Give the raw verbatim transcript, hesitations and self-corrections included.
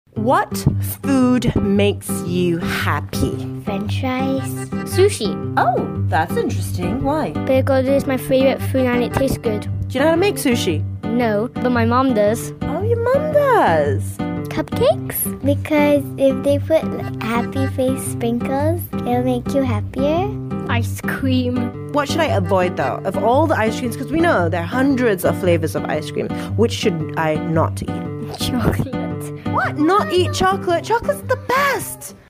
What food makes you happy? French fries. Sushi. Oh, that's interesting. Why? Because it's my favorite food and it tastes good. Do you know how to make sushi? No, but my mom does. Oh, your mum does. Cupcakes? Because if they put like, happy face sprinkles, it'll make you happier. Ice cream. What should I avoid though? Of all the ice creams, because we know there are hundreds of flavors of ice cream. Which should I not eat? Chocolate. What? Not eat chocolate? Chocolate's the best.